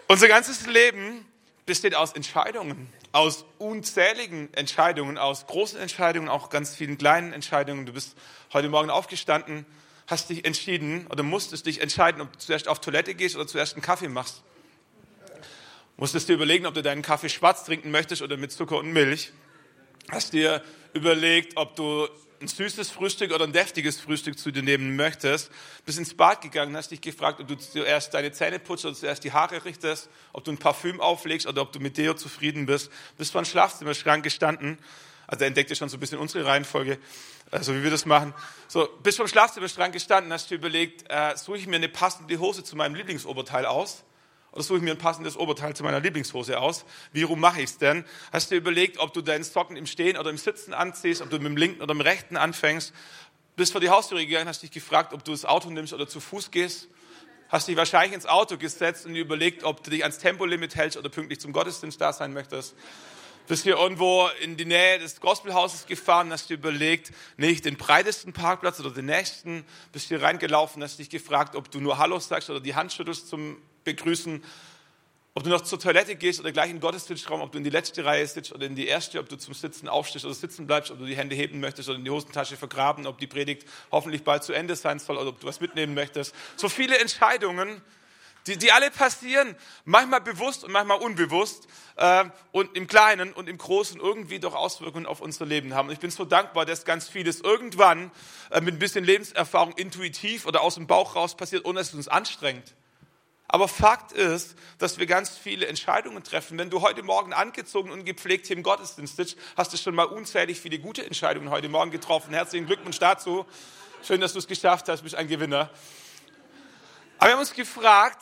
Unser ganzes Leben besteht aus Entscheidungen, aus unzähligen Entscheidungen, aus großen Entscheidungen, auch ganz vielen kleinen Entscheidungen. Du bist heute Morgen aufgestanden, hast dich entschieden oder musstest dich entscheiden, ob du zuerst auf Toilette gehst oder zuerst einen Kaffee machst. Musstest dir überlegen, ob du deinen Kaffee schwarz trinken möchtest oder mit Zucker und Milch. Hast dir überlegt, ob du ein süßes Frühstück oder ein deftiges Frühstück zu dir nehmen möchtest. Bist ins Bad gegangen, hast dich gefragt, ob du zuerst deine Zähne putzt oder zuerst die Haare richtest, ob du ein Parfüm auflegst oder ob du mit Deo zufrieden bist. Bist vor dem Schlafzimmerschrank gestanden. Also entdeckt ihr schon so ein bisschen unsere Reihenfolge, so wie wir das machen. So, bist vor dem Schlafzimmerschrank gestanden, hast dir überlegt, suche ich mir eine passende Hose zu meinem Lieblingsoberteil aus? Oder suche ich mir ein passendes Oberteil zu meiner Lieblingshose aus? Wie rum mache ich es denn? Hast du dir überlegt, ob du deinen Socken im Stehen oder im Sitzen anziehst, ob du mit dem linken oder dem rechten anfängst? Bist vor die Haustüre gegangen, hast dich gefragt, ob du das Auto nimmst oder zu Fuß gehst? Hast dich wahrscheinlich ins Auto gesetzt und dir überlegt, ob du dich ans Tempolimit hältst oder pünktlich zum Gottesdienst da sein möchtest? Bist hier irgendwo in die Nähe des Gospelhauses gefahren, hast dir überlegt, nicht den breitesten Parkplatz oder den nächsten, bist hier reingelaufen, hast dich gefragt, ob du nur Hallo sagst oder die Hand schüttelst zum Begrüßen, ob du noch zur Toilette gehst oder gleich in den Gottesdienstraum, ob du in die letzte Reihe sitzt oder in die erste, ob du zum Sitzen aufstehst oder sitzen bleibst, ob du die Hände heben möchtest oder in die Hosentasche vergraben, ob die Predigt hoffentlich bald zu Ende sein soll oder ob du was mitnehmen möchtest. So viele Entscheidungen, die alle passieren, manchmal bewusst und manchmal unbewusst und im Kleinen und im Großen irgendwie doch Auswirkungen auf unser Leben haben. Und ich bin so dankbar, dass ganz vieles irgendwann mit ein bisschen Lebenserfahrung intuitiv oder aus dem Bauch raus passiert, ohne dass es uns anstrengt. Aber Fakt ist, dass wir ganz viele Entscheidungen treffen. Wenn du heute Morgen angezogen und gepflegt hier im Gottesdienst sitzt, hast du schon mal unzählig viele gute Entscheidungen heute Morgen getroffen. Herzlichen Glückwunsch dazu. Schön, dass du es geschafft hast, bist ein Gewinner. Aber wir haben uns gefragt,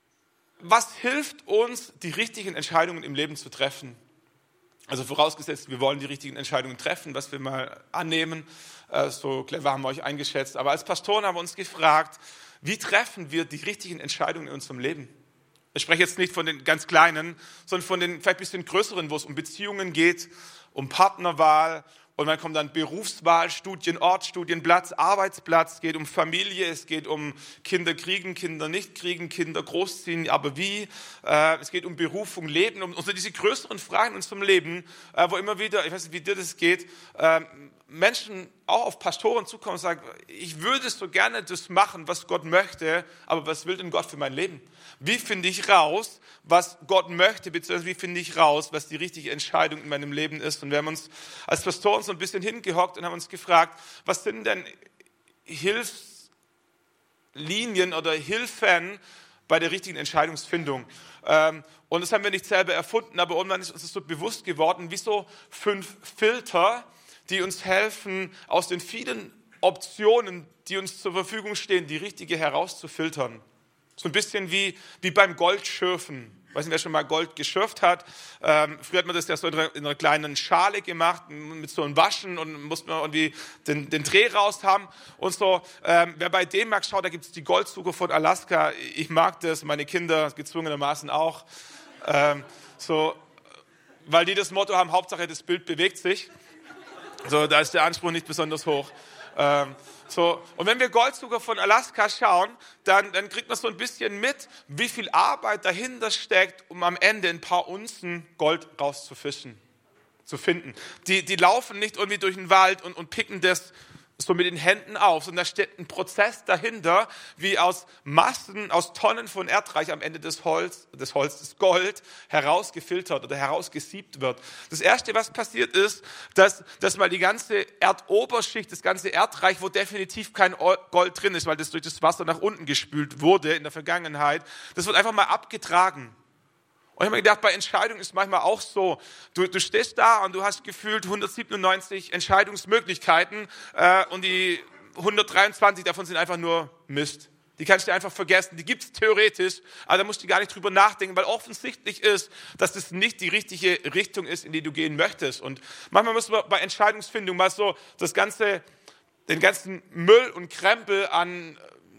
was hilft uns, die richtigen Entscheidungen im Leben zu treffen? Also vorausgesetzt, wir wollen die richtigen Entscheidungen treffen, was wir mal annehmen. So clever haben wir euch eingeschätzt. Aber als Pastoren haben wir uns gefragt, wie treffen wir die richtigen Entscheidungen in unserem Leben? Ich spreche jetzt nicht von den ganz Kleinen, sondern von den vielleicht ein bisschen größeren, wo es um Beziehungen geht, um Partnerwahl. Und dann kommt dann Berufswahl, Studienort, Studienplatz, Arbeitsplatz, es geht um Familie, es geht um Kinder kriegen, Kinder nicht kriegen, Kinder großziehen, aber wie? Es geht um Berufung, Leben, um diese größeren Fragen in unserem Leben, wo immer wieder, ich weiß nicht, wie dir das geht, Menschen auch auf Pastoren zukommen und sagen, ich würde so gerne das machen, was Gott möchte, aber was will denn Gott für mein Leben? Wie finde ich raus, was Gott möchte, beziehungsweise wie finde ich raus, was die richtige Entscheidung in meinem Leben ist? Und wir haben uns als Pastoren so ein bisschen hingehockt und haben uns gefragt, was sind denn Hilfslinien oder Hilfen bei der richtigen Entscheidungsfindung? Und das haben wir nicht selber erfunden, aber irgendwann ist uns das so bewusst geworden, wie so 5 Filter, die uns helfen, aus den vielen Optionen, die uns zur Verfügung stehen, die richtige herauszufiltern. So ein bisschen wie beim Goldschürfen. Ich weiß nicht, wer schon mal Gold geschürft hat. Früher hat man das ja so in einer kleinen Schale gemacht, mit so einem Waschen und musste man irgendwie den Dreh raus haben. Und so, wer bei dem mag, schaut, da gibt es die Goldsucher von Alaska. Ich mag das, meine Kinder gezwungenermaßen auch. Weil die das Motto haben, Hauptsache das Bild bewegt sich. So, da ist der Anspruch nicht besonders hoch. Und wenn wir Goldsucher von Alaska schauen, dann kriegt man so ein bisschen mit, wie viel Arbeit dahinter steckt, um am Ende ein paar Unzen Gold rauszufischen, zu finden. Die laufen nicht irgendwie durch den Wald und picken das so mit den Händen auf, sondern da steht ein Prozess dahinter, wie aus Massen, aus Tonnen von Erdreich am Ende das Gold herausgefiltert oder herausgesiebt wird. Das Erste, was passiert ist, dass mal die ganze Erdoberschicht, das ganze Erdreich, wo definitiv kein Gold drin ist, weil das durch das Wasser nach unten gespült wurde in der Vergangenheit, das wird einfach mal abgetragen. Und ich habe mir gedacht, bei Entscheidungen ist manchmal auch so, du stehst da und du hast gefühlt 197 Entscheidungsmöglichkeiten und die 123 davon sind einfach nur Mist. Die kannst du einfach vergessen, die gibt es theoretisch, aber da musst du gar nicht drüber nachdenken, weil offensichtlich ist, dass das nicht die richtige Richtung ist, in die du gehen möchtest. Und manchmal müssen wir bei Entscheidungsfindung mal so den ganzen Müll und Krempel an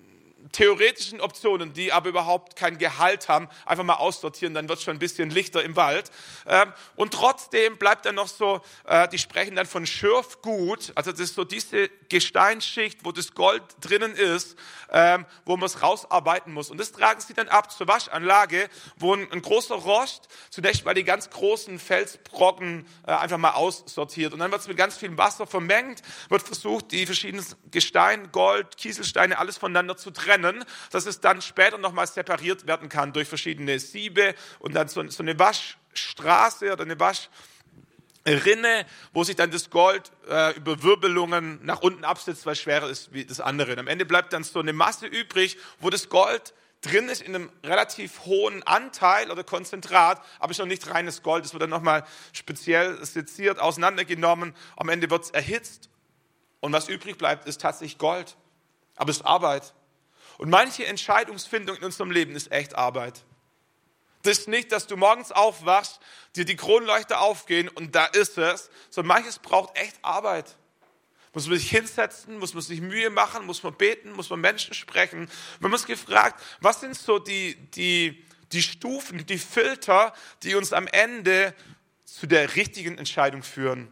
theoretischen Optionen, die aber überhaupt kein Gehalt haben, einfach mal aussortieren, dann wird es schon ein bisschen lichter im Wald. Und trotzdem bleibt dann noch so, die sprechen dann von Schürfgut, also das ist so diese Gesteinsschicht, wo das Gold drinnen ist, wo man es rausarbeiten muss. Und das tragen sie dann ab zur Waschanlage, wo ein großer Rost zunächst mal die ganz großen Felsbrocken einfach mal aussortiert. Und dann wird es mit ganz viel Wasser vermengt, wird versucht, die verschiedenen Gesteine, Gold, Kieselsteine, alles voneinander zu trennen, dass es dann später nochmal separiert werden kann durch verschiedene Siebe und dann so eine Waschstraße oder eine Waschrinne, wo sich dann das Gold über Wirbelungen nach unten absetzt, weil schwerer ist wie das andere. Und am Ende bleibt dann so eine Masse übrig, wo das Gold drin ist in einem relativ hohen Anteil oder Konzentrat, aber ist noch nicht reines Gold. Es wird dann nochmal speziell seziert, auseinandergenommen. Am Ende wird es erhitzt und was übrig bleibt, ist tatsächlich Gold. Aber es ist Arbeit. Und manche Entscheidungsfindung in unserem Leben ist echt Arbeit. Das ist nicht, dass du morgens aufwachst, dir die Kronleuchter aufgehen und da ist es, sondern manches braucht echt Arbeit. Muss man sich hinsetzen, muss man sich Mühe machen, muss man beten, muss man Menschen sprechen. Man muss gefragt, was sind so die Stufen, die Filter, die uns am Ende zu der richtigen Entscheidung führen.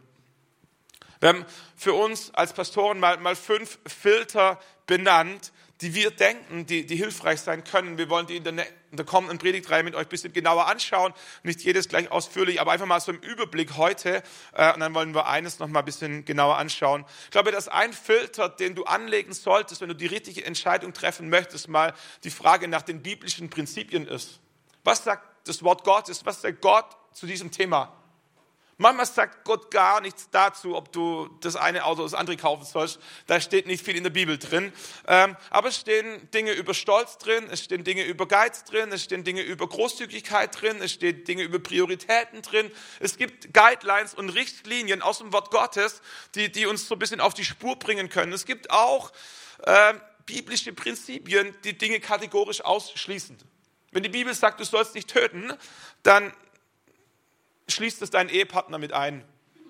Wir haben für uns als Pastoren mal 5 Filter benannt, die wir denken, die hilfreich sein können. Wir wollen die in der kommenden Predigtreihe mit euch ein bisschen genauer anschauen. Nicht jedes gleich ausführlich, aber einfach mal so im Überblick heute. Und dann wollen wir eines noch mal ein bisschen genauer anschauen. Ich glaube, dass ein Filter, den du anlegen solltest, wenn du die richtige Entscheidung treffen möchtest, mal die Frage nach den biblischen Prinzipien ist. Was sagt das Wort Gottes? Was sagt Gott zu diesem Thema? Manchmal sagt Gott gar nichts dazu, ob du das eine Auto oder das andere kaufen sollst. Da steht nicht viel in der Bibel drin. Aber es stehen Dinge über Stolz drin, es stehen Dinge über Geiz drin, es stehen Dinge über Großzügigkeit drin, es stehen Dinge über Prioritäten drin. Es gibt Guidelines und Richtlinien aus dem Wort Gottes, die uns so ein bisschen auf die Spur bringen können. Es gibt auch biblische Prinzipien, die Dinge kategorisch ausschließen. Wenn die Bibel sagt, du sollst nicht töten, dann schließt es deinen Ehepartner mit ein.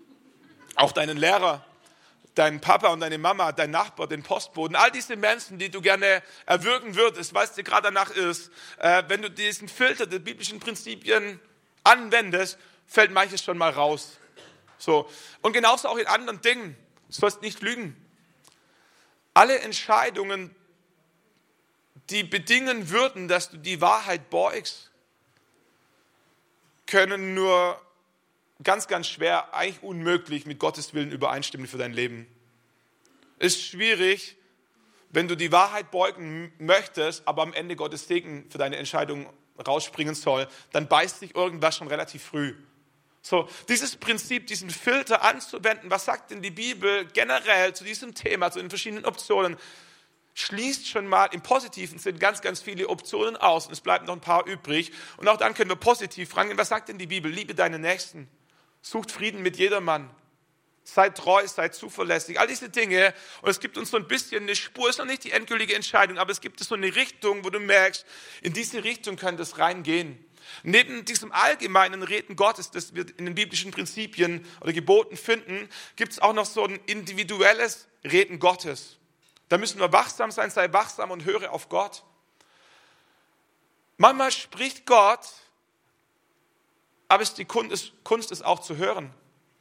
Auch deinen Lehrer, deinen Papa und deine Mama, deinen Nachbar, den Postboten, all diese Menschen, die du gerne erwürgen würdest, was dir gerade danach ist. Wenn du diesen Filter der biblischen Prinzipien anwendest, fällt manches schon mal raus. So. Und genauso auch in anderen Dingen. Du sollst nicht lügen. Alle Entscheidungen, die bedingen würden, dass du die Wahrheit beugst, können nur ganz, ganz schwer, eigentlich unmöglich mit Gottes Willen übereinstimmen für dein Leben. Ist schwierig, wenn du die Wahrheit beugen möchtest, aber am Ende Gottes Segen für deine Entscheidung rausspringen soll, dann beißt sich irgendwas schon relativ früh. So, dieses Prinzip, diesen Filter anzuwenden, was sagt denn die Bibel generell zu diesem Thema, zu den verschiedenen Optionen, schließt schon mal im positiven Sinn ganz, ganz viele Optionen aus und es bleiben noch ein paar übrig. Und auch dann können wir positiv rangehen. Was sagt denn die Bibel? Liebe deine Nächsten, sucht Frieden mit jedermann, sei treu, sei zuverlässig, all diese Dinge. Und es gibt uns so ein bisschen eine Spur, ist noch nicht die endgültige Entscheidung, aber es gibt so eine Richtung, wo du merkst, in diese Richtung könnte es reingehen. Neben diesem allgemeinen Reden Gottes, das wir in den biblischen Prinzipien oder Geboten finden, gibt es auch noch so ein individuelles Reden Gottes. Da müssen wir wachsam sein, sei wachsam und höre auf Gott. Manchmal spricht Gott, aber es ist die Kunst, es auch zu hören.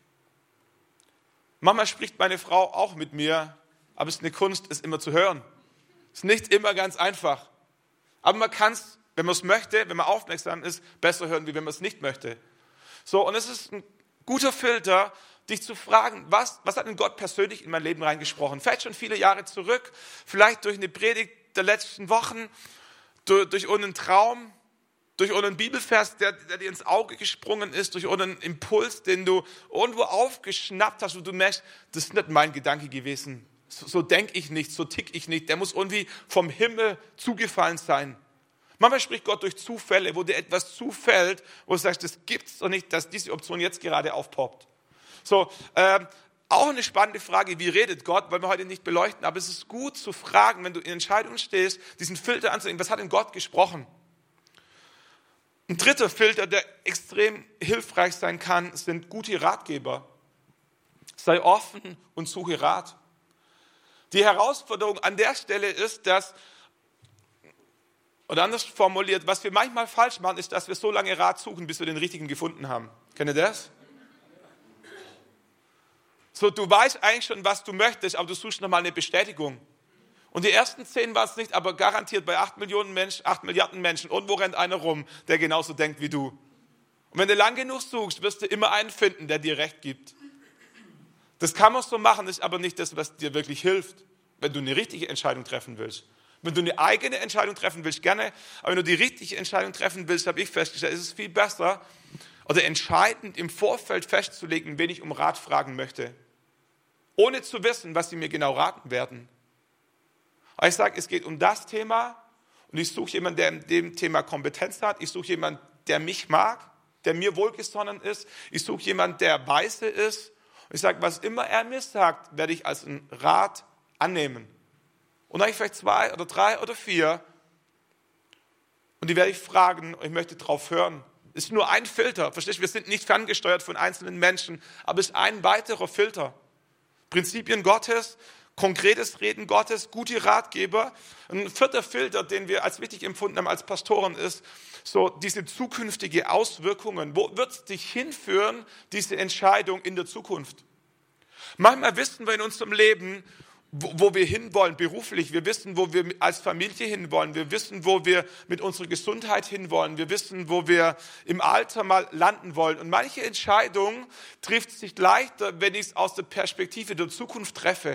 Manchmal spricht meine Frau auch mit mir, aber es ist eine Kunst, es immer zu hören. Es ist nicht immer ganz einfach. Aber man kann es, wenn man es möchte, wenn man aufmerksam ist, besser hören, wie wenn man es nicht möchte. So, und es ist ein guter Filter, dich zu fragen, was hat denn Gott persönlich in mein Leben reingesprochen? Vielleicht schon viele Jahre zurück, vielleicht durch eine Predigt der letzten Wochen, durch einen Traum, durch einen Bibelvers, der dir ins Auge gesprungen ist, durch einen Impuls, den du irgendwo aufgeschnappt hast und du merkst, das ist nicht mein Gedanke gewesen. So denke ich nicht, so tick ich nicht. Der muss irgendwie vom Himmel zugefallen sein. Manchmal spricht Gott durch Zufälle, wo dir etwas zufällt, wo du sagst, das gibt es doch nicht, dass diese Option jetzt gerade aufpoppt. So, auch eine spannende Frage, wie redet Gott, wollen wir heute nicht beleuchten, aber es ist gut zu fragen, wenn du in Entscheidungen stehst, diesen Filter anzunehmen, was hat denn Gott gesprochen? Ein dritter Filter, der extrem hilfreich sein kann, sind gute Ratgeber. Sei offen und suche Rat. Die Herausforderung an der Stelle ist, dass Oder anders formuliert, was wir manchmal falsch machen, ist, dass wir so lange Rat suchen, bis wir den richtigen gefunden haben. Kennt ihr das? So, du weißt eigentlich schon, was du möchtest, aber du suchst nochmal eine Bestätigung. Und die ersten 10 war es nicht, aber garantiert bei 8 Milliarden Menschen, irgendwo rennt einer rum, der genauso denkt wie du. Und wenn du lang genug suchst, wirst du immer einen finden, der dir Recht gibt. Das kann man so machen, das ist aber nicht das, was dir wirklich hilft, wenn du eine richtige Entscheidung treffen willst. Wenn du eine eigene Entscheidung treffen willst, gerne, aber wenn du die richtige Entscheidung treffen willst, habe ich festgestellt, ist es viel besser oder entscheidend im Vorfeld festzulegen, wen ich um Rat fragen möchte, ohne zu wissen, was sie mir genau raten werden. Aber ich sage, es geht um das Thema und ich suche jemanden, der in dem Thema Kompetenz hat. Ich suche jemanden, der mich mag, der mir wohlgesonnen ist. Ich suche jemanden, der weise ist. Und ich sage, was immer er mir sagt, werde ich als einen Rat annehmen. Und dann habe ich vielleicht 2 oder 3 oder 4 und die werde ich fragen und ich möchte drauf hören. Es ist nur ein Filter, verstehst du? Wir sind nicht ferngesteuert von einzelnen Menschen, aber es ist ein weiterer Filter. Prinzipien Gottes, konkretes Reden Gottes, gute Ratgeber. Ein 4. Filter, den wir als wichtig empfunden haben als Pastoren, ist so diese zukünftige Auswirkungen. Wo wird es dich hinführen, diese Entscheidung in der Zukunft? Manchmal wissen wir in unserem Leben, wo wir hinwollen beruflich. Wir wissen, wo wir als Familie hinwollen. Wir wissen, wo wir mit unserer Gesundheit hinwollen. Wir wissen, wo wir im Alter mal landen wollen. Und manche Entscheidung trifft sich leichter, wenn ich es aus der Perspektive der Zukunft treffe.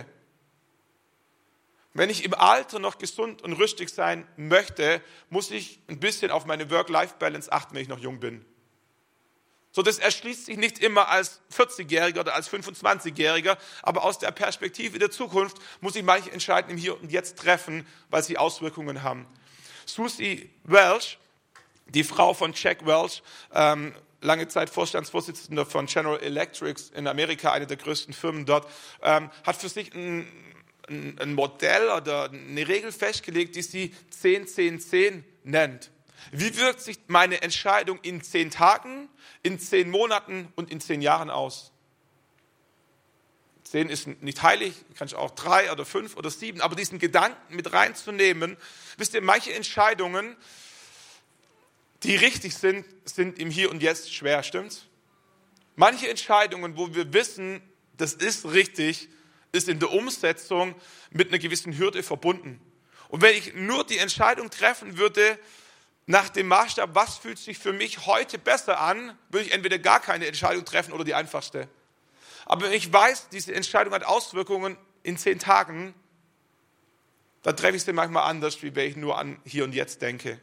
Wenn ich im Alter noch gesund und rüstig sein möchte, muss ich ein bisschen auf meine Work-Life-Balance achten, wenn ich noch jung bin. So, das erschließt sich nicht immer als 40-Jähriger oder als 25-Jähriger, aber aus der Perspektive der Zukunft muss ich manche Entscheidungen im Hier und Jetzt treffen, weil sie Auswirkungen haben. Susie Welch, die Frau von Jack Welch, lange Zeit Vorstandsvorsitzender von General Electric in Amerika, eine der größten Firmen dort, hat für sich ein Modell oder eine Regel festgelegt, die sie 10-10-10 nennt. Wie wirkt sich meine Entscheidung in 10 Tagen, in 10 Monaten und in 10 Jahren aus? 10 ist nicht heilig, kann ich auch 3 oder 5 oder 7, aber diesen Gedanken mit reinzunehmen, wisst ihr, manche Entscheidungen, die richtig sind, sind im Hier und Jetzt schwer, stimmt's? Manche Entscheidungen, wo wir wissen, das ist richtig, ist in der Umsetzung mit einer gewissen Hürde verbunden. Und wenn ich nur die Entscheidung treffen würde, nach dem Maßstab, was fühlt sich für mich heute besser an, würde ich entweder gar keine Entscheidung treffen oder die einfachste. Aber wenn ich weiß, diese Entscheidung hat Auswirkungen in 10 Tagen, dann treffe ich sie manchmal anders, wie wenn ich nur an Hier und Jetzt denke.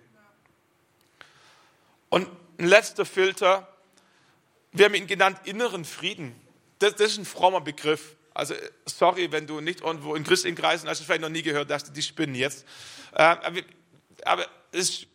Und ein letzter Filter, wir haben ihn genannt inneren Frieden. Das ist ein frommer Begriff. Also sorry, wenn du nicht irgendwo in christlichen Kreisen hast, du vielleicht noch nie gehört hast, die spinnen jetzt. Aber es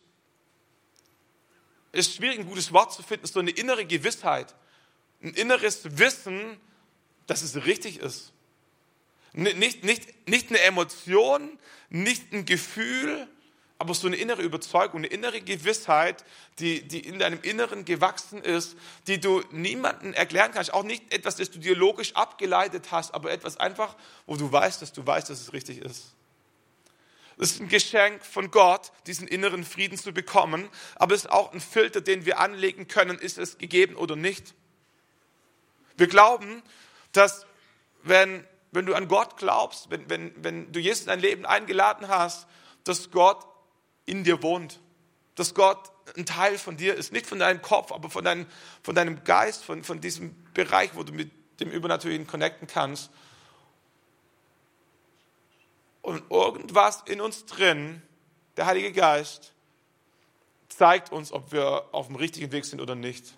ist schwierig, ein gutes Wort zu finden, so eine innere Gewissheit, ein inneres Wissen, dass es richtig ist. Nicht eine Emotion, nicht ein Gefühl, aber so eine innere Überzeugung, eine innere Gewissheit, die in deinem Inneren gewachsen ist, die du niemandem erklären kannst. Auch nicht etwas, das du dir logisch abgeleitet hast, aber etwas einfach, wo du weißt, dass es richtig ist. Es ist ein Geschenk von Gott, diesen inneren Frieden zu bekommen, aber es ist auch ein Filter, den wir anlegen können, ist es gegeben oder nicht. Wir glauben, dass wenn du an Gott glaubst, wenn du Jesus in dein Leben eingeladen hast, dass Gott in dir wohnt, dass Gott ein Teil von dir ist, nicht von deinem Kopf, aber von deinem Geist, von diesem Bereich, wo du mit dem Übernatürlichen connecten kannst. Und irgendwas in uns drin, der Heilige Geist, zeigt uns, ob wir auf dem richtigen Weg sind oder nicht.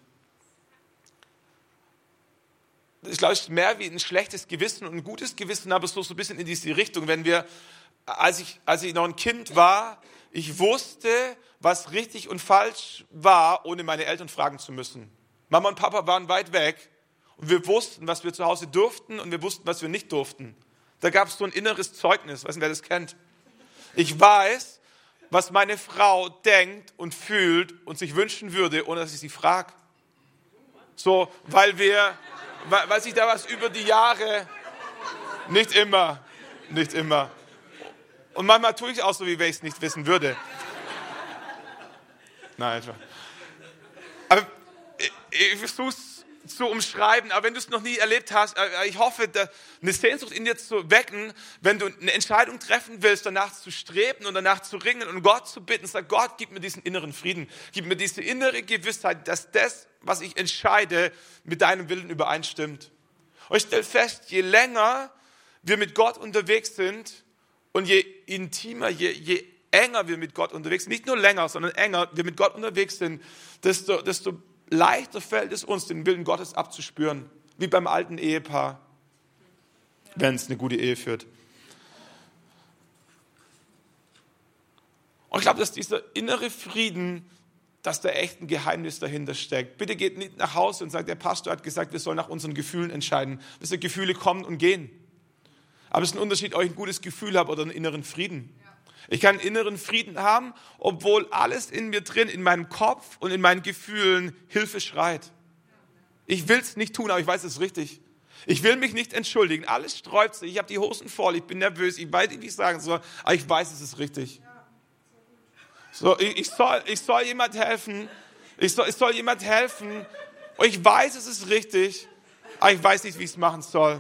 Ich glaube, es ist mehr wie ein schlechtes Gewissen und ein gutes Gewissen, aber so ein bisschen in diese Richtung. Als ich noch ein Kind war, ich wusste, was richtig und falsch war, ohne meine Eltern fragen zu müssen. Mama und Papa waren weit weg und wir wussten, was wir zu Hause durften und wir wussten, was wir nicht durften. Da gab es so ein inneres Zeugnis, weiß nicht, wer das kennt. Ich weiß, was meine Frau denkt und fühlt und sich wünschen würde, ohne dass ich sie frage. So, weil sich da was über die Jahre, nicht immer. Und manchmal tue ich auch so, wie wenn ich es nicht wissen würde. Nein, einfach. Aber ich versuche es zu umschreiben, aber wenn du es noch nie erlebt hast, ich hoffe, eine Sehnsucht in dir zu wecken, wenn du eine Entscheidung treffen willst, danach zu streben und danach zu ringen und Gott zu bitten, sag Gott, gib mir diesen inneren Frieden, gib mir diese innere Gewissheit, dass das, was ich entscheide, mit deinem Willen übereinstimmt. Und ich stelle fest, je länger wir mit Gott unterwegs sind und je intimer, je enger wir mit Gott unterwegs sind, nicht nur länger, sondern enger wir mit Gott unterwegs sind, desto leichter fällt es uns, den Willen Gottes abzuspüren, wie beim alten Ehepaar, wenn es eine gute Ehe führt. Und ich glaube, dass dieser innere Frieden, dass da echt ein Geheimnis dahinter steckt. Bitte geht nicht nach Hause und sagt, der Pastor hat gesagt, wir sollen nach unseren Gefühlen entscheiden. Dass die Gefühle kommen und gehen. Aber es ist ein Unterschied, ob ich ein gutes Gefühl habe oder einen inneren Frieden. Ich kann einen inneren Frieden haben, obwohl alles in mir drin, in meinem Kopf und in meinen Gefühlen Hilfe schreit. Ich will es nicht tun, aber ich weiß, es ist richtig. Ich will mich nicht entschuldigen. Alles sträubt sich. Ich habe die Hosen voll. Ich bin nervös. Ich weiß nicht, wie ich sagen soll. Aber ich weiß, es ist richtig. So, ich soll jemand helfen. Ich soll jemand helfen. Und ich weiß, es ist richtig. Aber ich weiß nicht, wie ich es machen soll.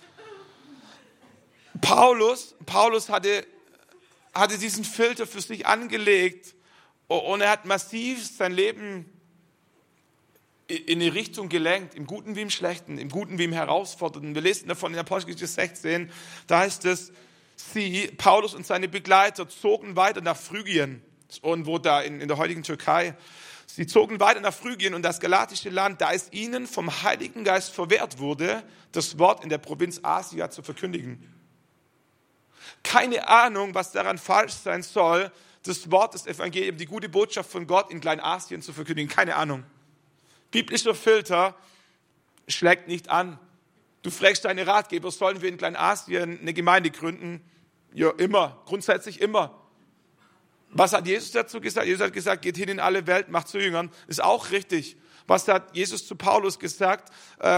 Paulus hatte diesen Filter für sich angelegt und er hat massiv sein Leben in eine Richtung gelenkt, im Guten wie im Schlechten, im Guten wie im Herausfordernden. Wir lesen davon in Apostelgeschichte 16, da heißt es, Paulus und seine Begleiter zogen weiter nach Phrygien, irgendwo da in der heutigen Türkei. Sie zogen weiter nach Phrygien und das galatische Land, da es ihnen vom Heiligen Geist verwehrt wurde, das Wort in der Provinz Asia zu verkündigen. Keine Ahnung, was daran falsch sein soll, das Wort des Evangeliums, die gute Botschaft von Gott in Kleinasien zu verkündigen. Keine Ahnung. Biblischer Filter schlägt nicht an. Du fragst deine Ratgeber, sollen wir in Kleinasien eine Gemeinde gründen? Ja, immer. Grundsätzlich immer. Was hat Jesus dazu gesagt? Jesus hat gesagt, geht hin in alle Welt, macht zu Jüngern. Ist auch richtig. Was hat Jesus zu Paulus gesagt?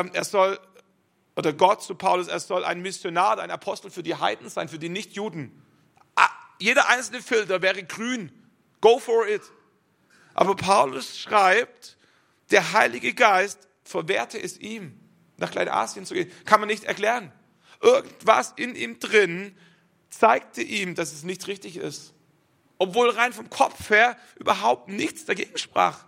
Gott zu Paulus, er soll ein Missionar, ein Apostel für die Heiden sein, für die Nichtjuden. Jeder einzelne Filter wäre grün. Go for it. Aber Paulus schreibt, der Heilige Geist verwehrte es ihm, nach Kleinasien zu gehen. Kann man nicht erklären. Irgendwas in ihm drin zeigte ihm, dass es nicht richtig ist. Obwohl rein vom Kopf her überhaupt nichts dagegen sprach.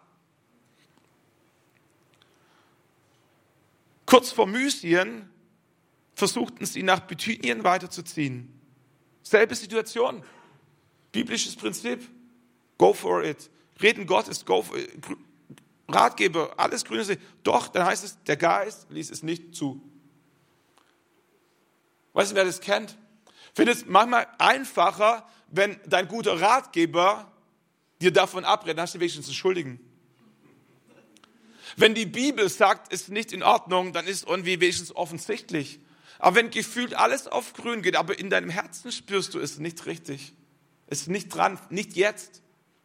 Kurz vor Mysien versuchten sie nach Bithynien weiterzuziehen. Selbe Situation. Biblisches Prinzip. Go for it. Reden Gottes, go for it. Ratgeber, alles grüne. Doch, dann heißt es, der Geist ließ es nicht zu. Weißt du, wer das kennt? Ich finde es manchmal einfacher, wenn dein guter Ratgeber dir davon abrät, dann hast du wenigstens einen Schuldigen. Wenn die Bibel sagt, ist nicht in Ordnung, dann ist irgendwie wenigstens offensichtlich. Aber wenn gefühlt alles auf grün geht, aber in deinem Herzen spürst du, ist nicht richtig. Ist nicht dran, nicht jetzt.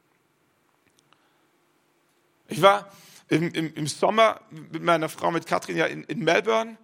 Ich war im Sommer mit meiner Frau, mit Katrin, ja in Melbourne.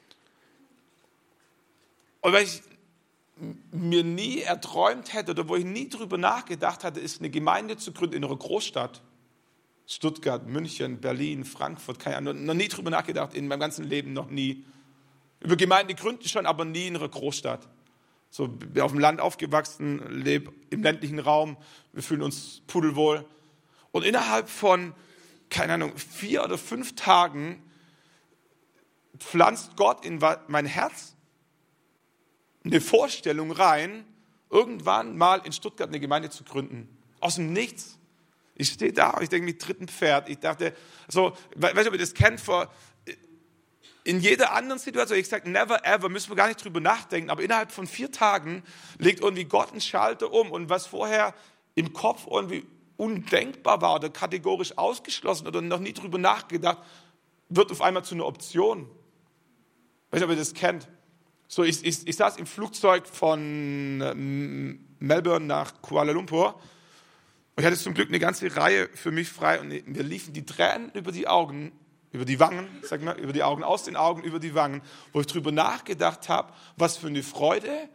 Und weil ich mir nie erträumt hätte oder wo ich nie drüber nachgedacht hatte, ist eine Gemeinde zu gründen in einer Großstadt. Stuttgart, München, Berlin, Frankfurt, keine Ahnung, noch nie drüber nachgedacht, in meinem ganzen Leben noch nie. Über Gemeinde gründen schon, aber nie in einer Großstadt. So, bin auf dem Land aufgewachsen, lebe im ländlichen Raum, wir fühlen uns pudelwohl. Und innerhalb von, keine Ahnung, 4 oder 5 Tagen pflanzt Gott in mein Herz eine Vorstellung rein, irgendwann mal in Stuttgart eine Gemeinde zu gründen. Aus dem Nichts. Ich stehe da und ich denke mit dritten Pferd. Ich dachte, so, weißt du, ob ihr das kennt, in jeder anderen Situation, ich sage never ever, müssen wir gar nicht drüber nachdenken, aber innerhalb von 4 Tagen legt irgendwie Gott einen Schalter um und was vorher im Kopf irgendwie undenkbar war oder kategorisch ausgeschlossen oder noch nie drüber nachgedacht, wird auf einmal zu einer Option. Weißt du, ob ihr das kennt? So, ich saß im Flugzeug von Melbourne nach Kuala Lumpur und ich hatte zum Glück eine ganze Reihe für mich frei und mir liefen die Tränen über die Augen, über die Wangen, sag mal, über die Augen, aus den Augen, über die Wangen, wo ich drüber nachgedacht habe, was für eine Freude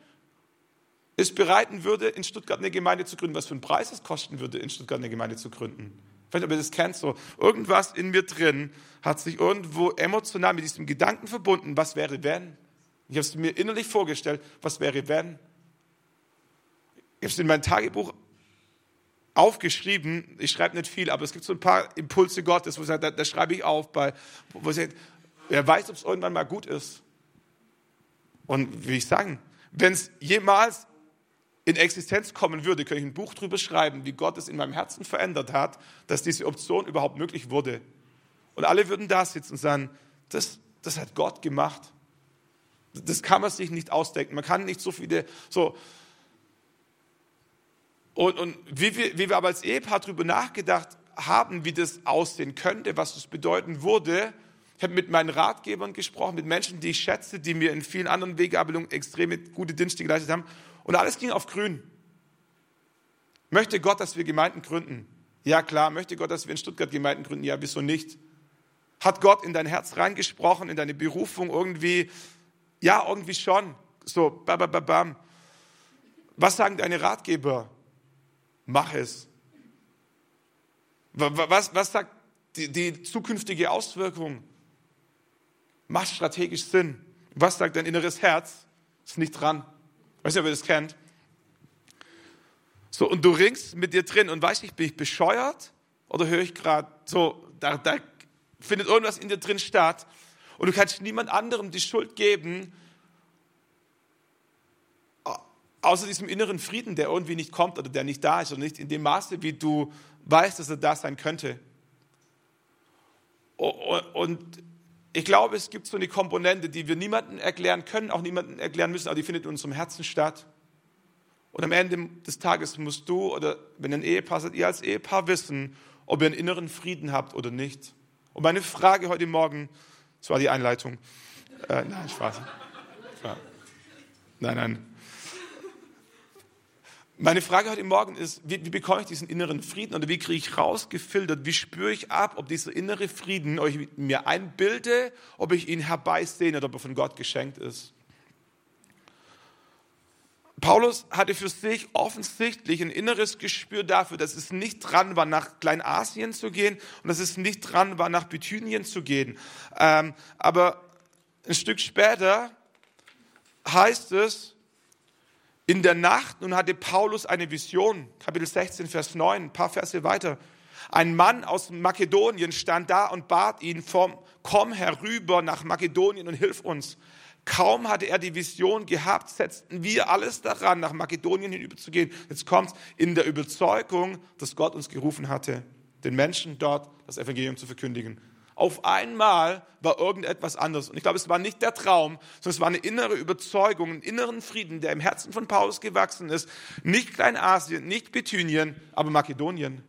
es bereiten würde, in Stuttgart eine Gemeinde zu gründen, was für einen Preis es kosten würde, in Stuttgart eine Gemeinde zu gründen. Ich weiß nicht, ob ihr das kennt, so irgendwas in mir drin hat sich irgendwo emotional mit diesem Gedanken verbunden, was wäre, wenn? Ich habe es mir innerlich vorgestellt, was wäre, wenn? Ich habe es in mein Tagebuch aufgeschrieben, ich schreibe nicht viel, aber es gibt so ein paar Impulse Gottes, wo ich sage, da schreibe ich auf, wo ich sage, wer weiß, ob es irgendwann mal gut ist. Und wie ich sagen, wenn es jemals in Existenz kommen würde, könnte ich ein Buch drüber schreiben, wie Gott es in meinem Herzen verändert hat, dass diese Option überhaupt möglich wurde. Und alle würden da sitzen und sagen, das hat Gott gemacht. Das kann man sich nicht ausdenken. Man kann nicht so viele, so. Und wie wir aber als Ehepaar darüber nachgedacht haben, wie das aussehen könnte, was das bedeuten würde. Ich habe mit meinen Ratgebern gesprochen, mit Menschen, die ich schätze, die mir in vielen anderen Weggabelungen extreme gute Dienste geleistet haben. Und alles ging auf grün. Möchte Gott, dass wir Gemeinden gründen? Ja, klar. Möchte Gott, dass wir in Stuttgart Gemeinden gründen? Ja, wieso nicht? Hat Gott in dein Herz reingesprochen, in deine Berufung irgendwie? Ja, irgendwie schon. So, bam. Was sagen deine Ratgeber? Mach es. Was sagt die zukünftige Auswirkung? Macht strategisch Sinn. Was sagt dein inneres Herz? Ist nicht dran. Weißt du, ob ihr das kennt? So, und du ringst mit dir drin und weißt nicht, bin ich bescheuert? Oder höre ich gerade so, da findet irgendwas in dir drin statt und du kannst niemand anderem die Schuld geben, außer diesem inneren Frieden, der irgendwie nicht kommt oder der nicht da ist oder nicht in dem Maße, wie du weißt, dass er da sein könnte. Und ich glaube, es gibt so eine Komponente, die wir niemandem erklären können, auch niemandem erklären müssen, aber die findet in unserem Herzen statt. Und am Ende des Tages musst du, oder wenn ihr ein Ehepaar seid, ihr als Ehepaar wissen, ob ihr einen inneren Frieden habt oder nicht. Und meine Frage heute Morgen, das war die Einleitung. Nein, Spaß. Nein. Meine Frage heute Morgen ist, wie bekomme ich diesen inneren Frieden oder wie kriege ich rausgefiltert, wie spüre ich ab, ob dieser innere Frieden, ob ich mir einbilde, ob ich ihn herbeisehne oder ob er von Gott geschenkt ist. Paulus hatte für sich offensichtlich ein inneres Gespür dafür, dass es nicht dran war, nach Kleinasien zu gehen und dass es nicht dran war, nach Bithynien zu gehen. Aber ein Stück später heißt es, in der Nacht, nun hatte Paulus eine Vision, Kapitel 16, Vers 9, ein paar Verse weiter. Ein Mann aus Makedonien stand da und bat ihn, komm herüber nach Makedonien und hilf uns. Kaum hatte er die Vision gehabt, setzten wir alles daran, nach Makedonien hinüberzugehen. Jetzt kommt in der Überzeugung, dass Gott uns gerufen hatte, den Menschen dort das Evangelium zu verkündigen. Auf einmal war irgendetwas anderes. Und ich glaube, es war nicht der Traum, sondern es war eine innere Überzeugung, einen inneren Frieden, der im Herzen von Paulus gewachsen ist. Nicht Kleinasien, nicht Bithynien, aber Makedonien.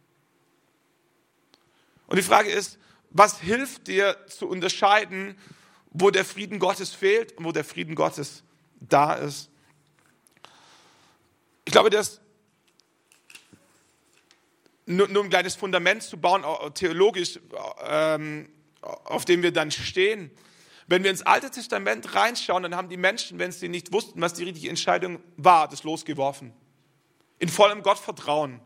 Und die Frage ist, was hilft dir zu unterscheiden, wo der Frieden Gottes fehlt und wo der Frieden Gottes da ist? Ich glaube, dass nur ein kleines Fundament zu bauen, theologisch, auf dem wir dann stehen. Wenn wir ins Alte Testament reinschauen, dann haben die Menschen, wenn sie nicht wussten, was die richtige Entscheidung war, das losgeworfen. In vollem Gottvertrauen.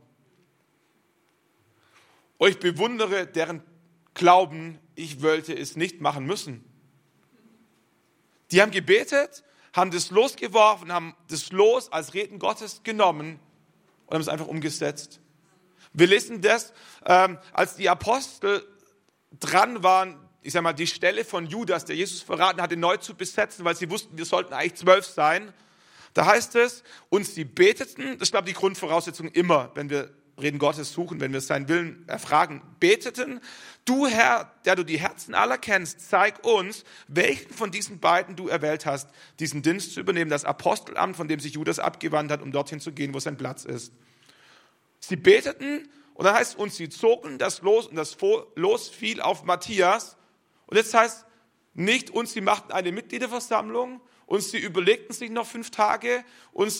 Und ich bewundere deren Glauben, ich wollte es nicht machen müssen. Die haben gebetet, haben das losgeworfen, haben das Los als Reden Gottes genommen und haben es einfach umgesetzt. Wir lesen das, als die Apostel dran waren, ich sag mal, die Stelle von Judas, der Jesus verraten hatte, neu zu besetzen, weil sie wussten, wir sollten eigentlich 12 sein. Da heißt es, und sie beteten, das ist, glaube ich, die Grundvoraussetzung immer, wenn wir Reden Gottes suchen, wenn wir seinen Willen erfragen, beteten, du Herr, der du die Herzen aller kennst, zeig uns, welchen von diesen beiden du erwählt hast, diesen Dienst zu übernehmen, das Apostelamt, von dem sich Judas abgewandt hat, um dorthin zu gehen, wo sein Platz ist. Sie beteten und dann heißt es, und sie zogen das Los und das Los fiel auf Matthias. Und jetzt heißt nicht, und sie machten eine Mitgliederversammlung und sie überlegten sich noch 5 Tage und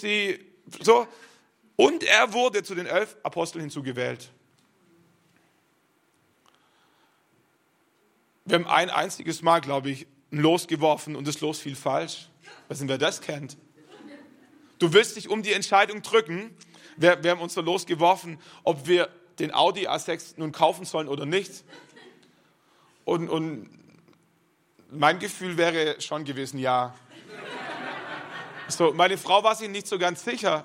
und er wurde zu den 11 Aposteln hinzugewählt. Wir haben ein einziges Mal, glaube ich, ein Los geworfen und das Los fiel falsch. Ich weiß nicht, wer das kennt. Du willst dich um die Entscheidung drücken. Wir haben unser Los geworfen, ob wir den Audi A6 nun kaufen sollen oder nicht. Und mein Gefühl wäre schon gewesen, ja. So, meine Frau war sich nicht so ganz sicher.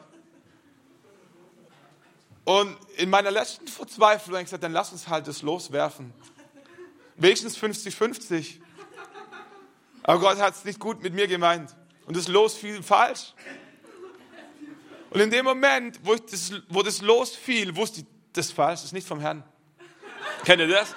Und in meiner letzten Verzweiflung habe ich gesagt, dann lass uns halt das loswerfen. Wenigstens 50-50. Aber Gott hat es nicht gut mit mir gemeint. Und das Los fiel falsch. Und in dem Moment, wo das Los fiel, wusste ich, das ist falsch, das ist nicht vom Herrn. Kennt ihr das?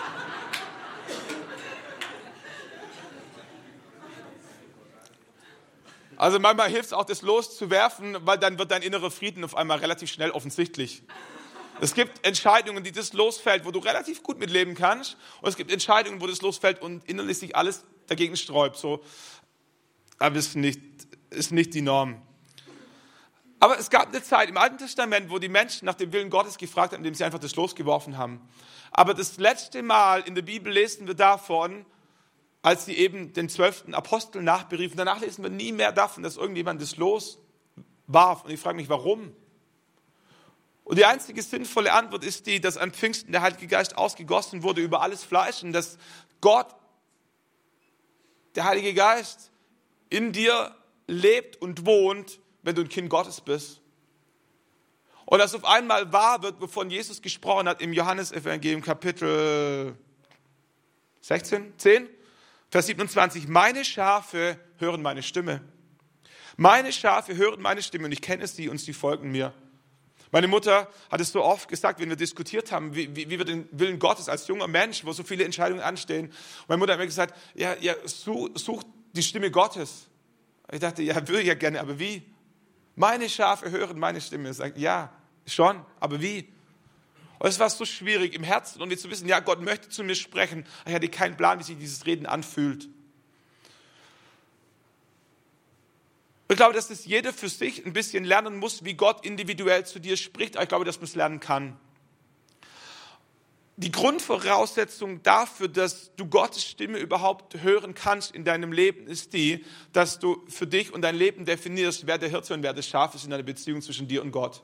Also manchmal hilft es auch, das loszuwerfen, weil dann wird dein innerer Frieden auf einmal relativ schnell offensichtlich. Es gibt Entscheidungen, die das losfällt, wo du relativ gut mitleben kannst. Und es gibt Entscheidungen, wo das losfällt und innerlich sich alles dagegen sträubt. So. Aber es ist nicht die Norm. Aber es gab eine Zeit im Alten Testament, wo die Menschen nach dem Willen Gottes gefragt haben, indem sie einfach das losgeworfen haben. Aber das letzte Mal in der Bibel lesen wir davon, als sie eben den 12. Apostel nachberiefen. Danach lesen wir nie mehr davon, dass irgendjemand das Los warf. Und ich frage mich, warum? Und die einzige sinnvolle Antwort ist die, dass an Pfingsten der Heilige Geist ausgegossen wurde über alles Fleisch und dass Gott, der Heilige Geist, in dir lebt und wohnt, wenn du ein Kind Gottes bist. Und dass auf einmal wahr wird, wovon Jesus gesprochen hat im Johannesevangelium Kapitel 10, Vers 27. Meine Schafe hören meine Stimme. Meine Schafe hören meine Stimme und ich kenne sie und sie folgen mir. Meine Mutter hat es so oft gesagt, wenn wir diskutiert haben, wie wir den Willen Gottes als junger Mensch, wo so viele Entscheidungen anstehen. Meine Mutter hat mir gesagt, ja, such die Stimme Gottes. Ich dachte, ja, würde ich ja gerne, aber wie? Meine Schafe hören meine Stimme. Ich sage, ja, schon, aber wie? Und es war so schwierig im Herzen und wir zu wissen, ja, Gott möchte zu mir sprechen. Ich hatte keinen Plan, wie sich dieses Reden anfühlt. Ich glaube, dass das jeder für sich ein bisschen lernen muss, wie Gott individuell zu dir spricht. Aber ich glaube, dass man es lernen kann. Die Grundvoraussetzung dafür, dass du Gottes Stimme überhaupt hören kannst in deinem Leben, ist die, dass du für dich und dein Leben definierst, wer der Hirte und wer das Schaf ist in einer Beziehung zwischen dir und Gott.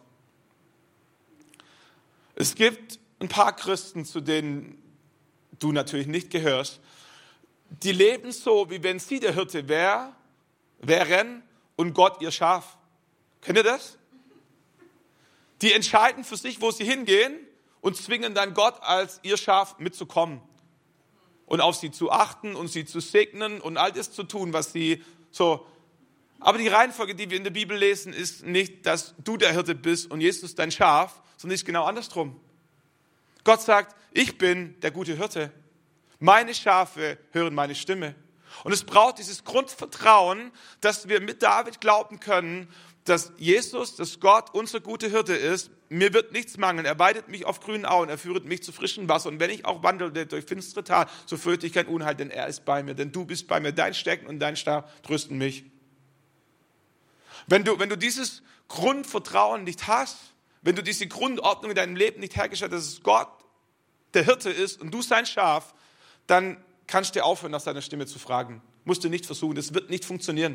Es gibt ein paar Christen, zu denen du natürlich nicht gehörst, die leben so, wie wenn sie der Hirte wären und Gott ihr Schaf. Kennt ihr das? Die entscheiden für sich, wo sie hingehen und zwingen dann Gott als ihr Schaf mitzukommen und auf sie zu achten und sie zu segnen und all das zu tun, was sie so. Aber die Reihenfolge, die wir in der Bibel lesen, ist nicht, dass du der Hirte bist und Jesus dein Schaf, sondern ist genau andersrum. Gott sagt, ich bin der gute Hirte. Meine Schafe hören meine Stimme. Und es braucht dieses Grundvertrauen, dass wir mit David glauben können, dass Jesus, dass Gott unser guter Hirte ist. Mir wird nichts mangeln. Er weidet mich auf grünen Auen. Er führet mich zu frischem Wasser. Und wenn ich auch wandele durch finstere Tal, so fürchte ich kein Unheil, denn er ist bei mir. Denn du bist bei mir. Dein Stecken und dein Stab trösten mich. Wenn du dieses Grundvertrauen nicht hast, wenn du diese Grundordnung in deinem Leben nicht hergestellt hast, dass Gott der Hirte ist und du sein Schaf, dann kannst du aufhören, nach seiner Stimme zu fragen. Musst du nicht versuchen, das wird nicht funktionieren.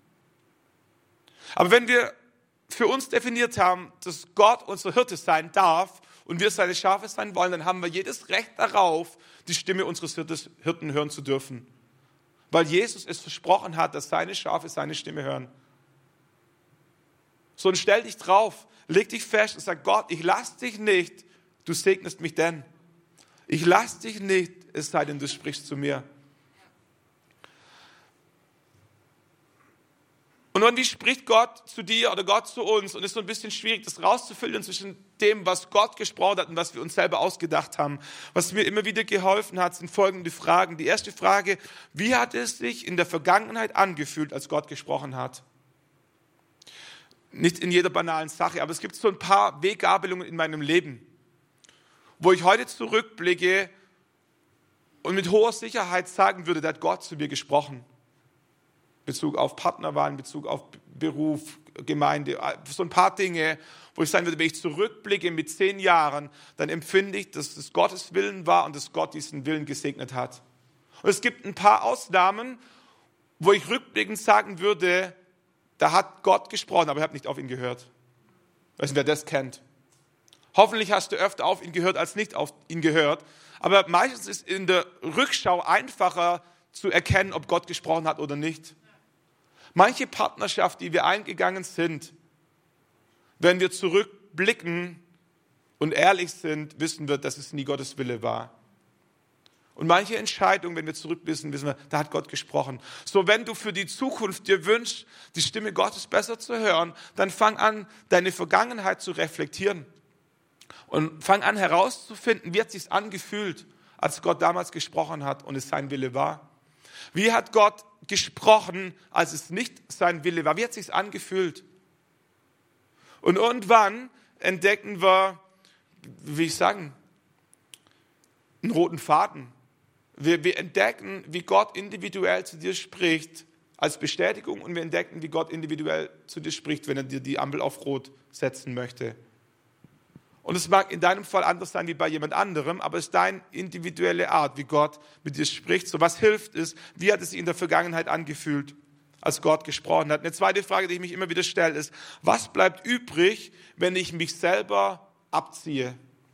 Aber wenn wir für uns definiert haben, dass Gott unser Hirte sein darf und wir seine Schafe sein wollen, dann haben wir jedes Recht darauf, die Stimme unseres Hirten hören zu dürfen. Weil Jesus es versprochen hat, dass seine Schafe seine Stimme hören. So, und stell dich drauf, leg dich fest und sag, Gott, ich lass dich nicht, du segnest mich denn. Ich lass dich nicht, es sei denn, du sprichst zu mir. Und dann, wie spricht Gott zu dir oder Gott zu uns? Und es ist so ein bisschen schwierig, das rauszufiltern zwischen dem, was Gott gesprochen hat und was wir uns selber ausgedacht haben. Was mir immer wieder geholfen hat, sind folgende Fragen. Die erste Frage, wie hat es sich in der Vergangenheit angefühlt, als Gott gesprochen hat? Nicht in jeder banalen Sache, aber es gibt so ein paar Weggabelungen in meinem Leben, wo ich heute zurückblicke und mit hoher Sicherheit sagen würde, da hat Gott zu mir gesprochen. In Bezug auf Partnerwahl, in Bezug auf Beruf, Gemeinde, so ein paar Dinge, wo ich sagen würde, wenn ich zurückblicke mit 10 Jahren, dann empfinde ich, dass es Gottes Willen war und dass Gott diesen Willen gesegnet hat. Und es gibt ein paar Ausnahmen, wo ich rückblickend sagen würde, da hat Gott gesprochen, aber ich habe nicht auf ihn gehört. Ich weiß nicht, wer das kennt. Hoffentlich hast du öfter auf ihn gehört als nicht auf ihn gehört. Aber meistens ist in der Rückschau einfacher zu erkennen, ob Gott gesprochen hat oder nicht. Manche Partnerschaft, die wir eingegangen sind, wenn wir zurückblicken und ehrlich sind, wissen wir, dass es nie Gottes Wille war. Und manche Entscheidungen, wenn wir zurückblicken, wissen wir, da hat Gott gesprochen. So, wenn du für die Zukunft dir wünschst, die Stimme Gottes besser zu hören, dann fang an, deine Vergangenheit zu reflektieren. Und fang an herauszufinden, wie hat es sich angefühlt, als Gott damals gesprochen hat und es sein Wille war. Wie hat Gott gesprochen, als es nicht sein Wille war? Wie hat es sich angefühlt? Und irgendwann entdecken wir, einen roten Faden. Wir entdecken, wie Gott individuell zu dir spricht als Bestätigung und wir entdecken, wie Gott individuell zu dir spricht, wenn er dir die Ampel auf Rot setzen möchte. Und es mag in deinem Fall anders sein wie bei jemand anderem, aber es ist deine individuelle Art, wie Gott mit dir spricht. So, was hilft es? Wie hat es sich in der Vergangenheit angefühlt, als Gott gesprochen hat? Eine zweite Frage, die ich mich immer wieder stelle, ist, was bleibt übrig, wenn ich mich selber abziehe?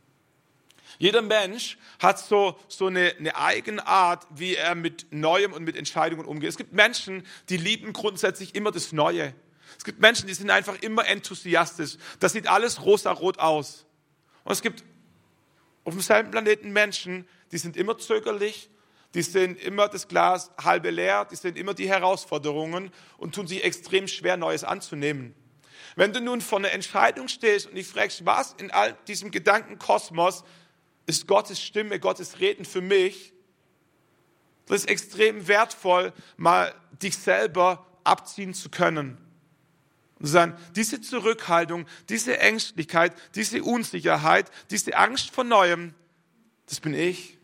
Jeder Mensch hat so eine eigene Art, wie er mit Neuem und mit Entscheidungen umgeht. Es gibt Menschen, die lieben grundsätzlich immer das Neue. Es gibt Menschen, die sind einfach immer enthusiastisch. Das sieht alles rosarot aus. Und es gibt auf demselben Planeten Menschen, die sind immer zögerlich, die sehen immer das Glas halb leer, die sehen immer die Herausforderungen und tun sich extrem schwer, Neues anzunehmen. Wenn du nun vor einer Entscheidung stehst und dich fragst, was in all diesem Gedankenkosmos ist Gottes Stimme, Gottes Reden für mich, das ist extrem wertvoll, mal dich selber abziehen zu können. Und zu sagen, diese Zurückhaltung, diese Ängstlichkeit, diese Unsicherheit, diese Angst vor Neuem, das bin ich.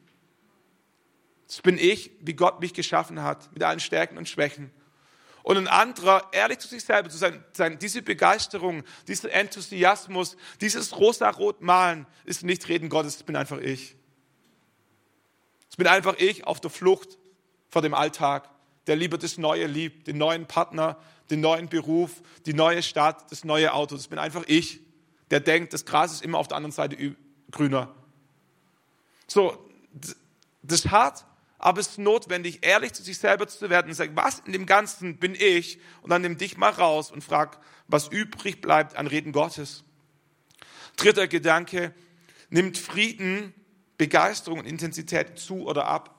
Das bin ich, wie Gott mich geschaffen hat, mit allen Stärken und Schwächen. Und ein anderer, ehrlich zu sich selber zu sein, diese Begeisterung, dieser Enthusiasmus, dieses rosa-rot-Malen ist nicht Reden Gottes, das bin einfach ich. Das bin einfach ich auf der Flucht vor dem Alltag, der lieber das Neue liebt, den neuen Partner, den neuen Beruf, die neue Stadt, das neue Auto. Das bin einfach ich, der denkt, das Gras ist immer auf der anderen Seite grüner. So, das ist hart. Aber es ist notwendig, ehrlich zu sich selber zu werden und sagen, was in dem Ganzen bin ich? Und dann nimm dich mal raus und frag, was übrig bleibt an Reden Gottes. Dritter Gedanke, nimmt Frieden, Begeisterung und Intensität zu oder ab?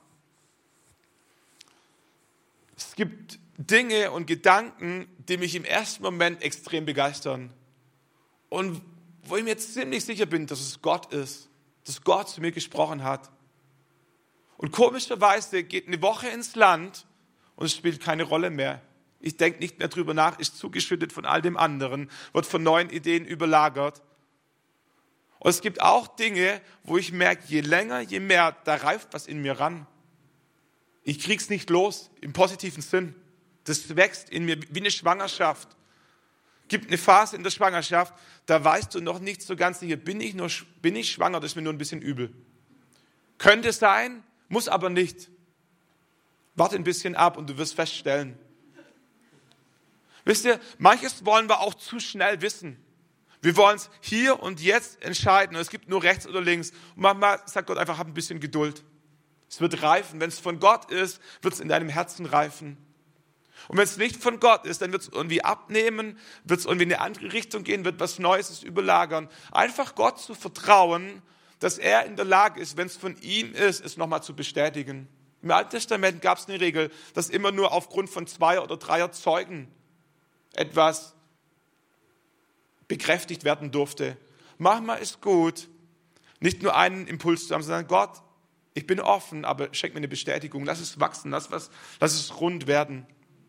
Es gibt Dinge und Gedanken, die mich im ersten Moment extrem begeistern. Und wo ich mir jetzt ziemlich sicher bin, dass es Gott ist, dass Gott zu mir gesprochen hat. Und komischerweise geht eine Woche ins Land und es spielt keine Rolle mehr. Ich denke nicht mehr drüber nach, ist zugeschüttet von all dem anderen, wird von neuen Ideen überlagert. Und es gibt auch Dinge, wo ich merke, je länger, je mehr, da reift was in mir ran. Ich krieg's nicht los, im positiven Sinn. Das wächst in mir wie eine Schwangerschaft. Gibt eine Phase in der Schwangerschaft, da weißt du noch nicht so ganz sicher, bin ich schwanger, das ist mir nur ein bisschen übel. Könnte sein, muss aber nicht. Warte ein bisschen ab und du wirst feststellen. Wisst ihr, manches wollen wir auch zu schnell wissen. Wir wollen es hier und jetzt entscheiden. Und es gibt nur rechts oder links. Und manchmal sagt Gott einfach, hab ein bisschen Geduld. Es wird reifen. Wenn es von Gott ist, wird es in deinem Herzen reifen. Und wenn es nicht von Gott ist, dann wird es irgendwie abnehmen, wird es irgendwie in eine andere Richtung gehen, wird was Neues überlagern. Einfach Gott zu vertrauen, dass er in der Lage ist, wenn es von ihm ist, es nochmal zu bestätigen. Im Alten Testament gab es eine Regel, dass immer nur aufgrund von 2 oder 3 Zeugen etwas bekräftigt werden durfte. Manchmal ist gut, nicht nur einen Impuls zu haben, sondern Gott, ich bin offen, aber schenk mir eine Bestätigung, lass es wachsen, lass es rund werden.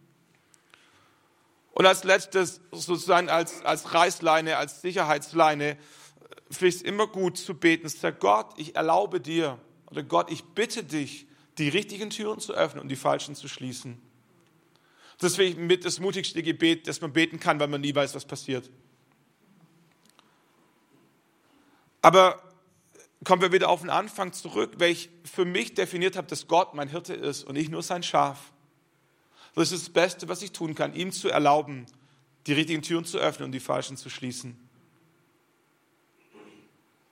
Und als letztes, sozusagen als Reißleine, als Sicherheitsleine, finde ich es immer gut zu beten. Sag Gott, ich erlaube dir, oder Gott, ich bitte dich, die richtigen Türen zu öffnen und die falschen zu schließen. Das finde ich mit das mutigste Gebet, das man beten kann, weil man nie weiß, was passiert. Aber kommen wir wieder auf den Anfang zurück, weil ich für mich definiert habe, dass Gott mein Hirte ist und ich nur sein Schaf. Das ist das Beste, was ich tun kann, ihm zu erlauben, die richtigen Türen zu öffnen und die falschen zu schließen.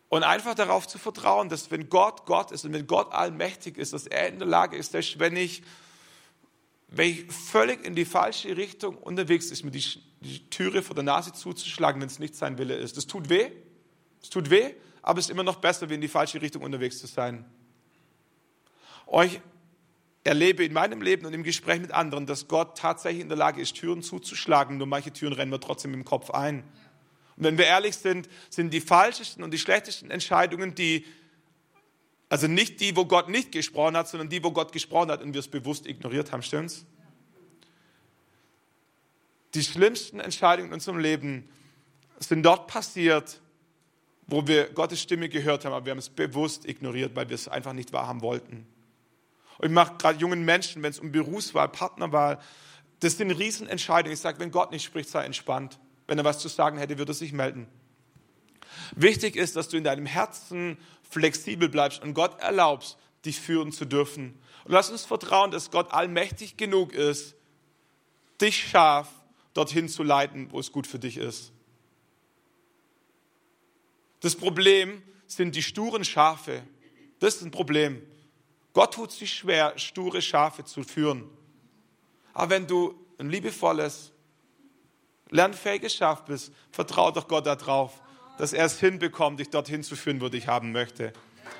Und einfach darauf zu vertrauen, dass wenn Gott Gott ist und wenn Gott allmächtig ist, dass er in der Lage ist, dass wenn ich völlig in die falsche Richtung unterwegs ist, mir die Türe vor der Nase zuzuschlagen, wenn es nicht sein Wille ist. Das tut weh, aber es ist immer noch besser, wie in die falsche Richtung unterwegs zu sein. Ich erlebe in meinem Leben und im Gespräch mit anderen, dass Gott tatsächlich in der Lage ist, Türen zuzuschlagen, nur manche Türen rennen wir trotzdem im Kopf ein. Und wenn wir ehrlich sind, sind die falschesten und die schlechtesten Entscheidungen also nicht die, wo Gott nicht gesprochen hat, sondern die, wo Gott gesprochen hat und wir es bewusst ignoriert haben, stimmt's? Die schlimmsten Entscheidungen in unserem Leben sind dort passiert, wo wir Gottes Stimme gehört haben, aber wir haben es bewusst ignoriert, weil wir es einfach nicht wahrhaben wollten. Und ich mache gerade jungen Menschen, wenn es um Berufswahl, Partnerwahl, das sind Riesenentscheidungen. Ich sage, wenn Gott nicht spricht, sei entspannt. Wenn er was zu sagen hätte, würde er sich melden. Wichtig ist, dass du in deinem Herzen flexibel bleibst und Gott erlaubst, dich führen zu dürfen. Und lass uns vertrauen, dass Gott allmächtig genug ist, dich scharf dorthin zu leiten, wo es gut für dich ist. Das Problem sind die sturen Schafe. Das ist ein Problem. Gott tut sich schwer, sture Schafe zu führen. Aber wenn du ein liebevolles, lernfähiges Schaf bist, vertrau doch Gott darauf, dass er es hinbekommt, dich dorthin zu führen, wo dich haben möchte.